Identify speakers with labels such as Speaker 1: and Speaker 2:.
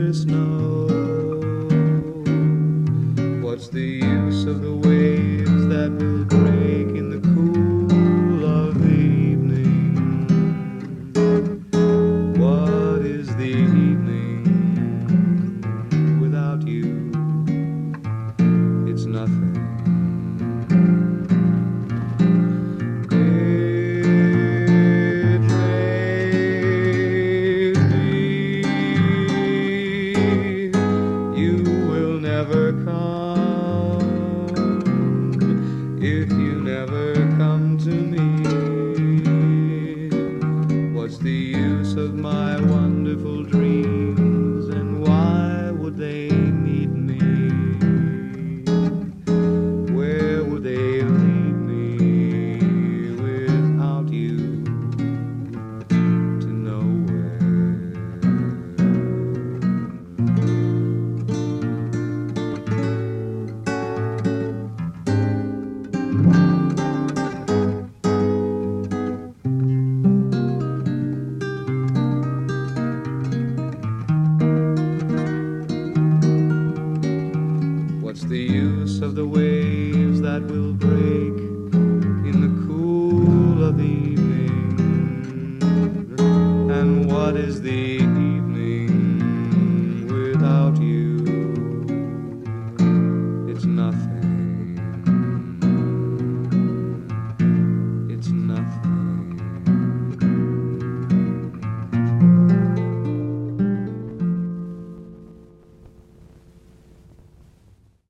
Speaker 1: winter snow. What's the use of the waves that will break in the cool of the evening? What is the evening without you? It's nothing. Never come if you never come to me. What's the use of my wonderful dreams, and why would they need me? Where would they lead me without you? To nowhere. What's the use of the waves that will break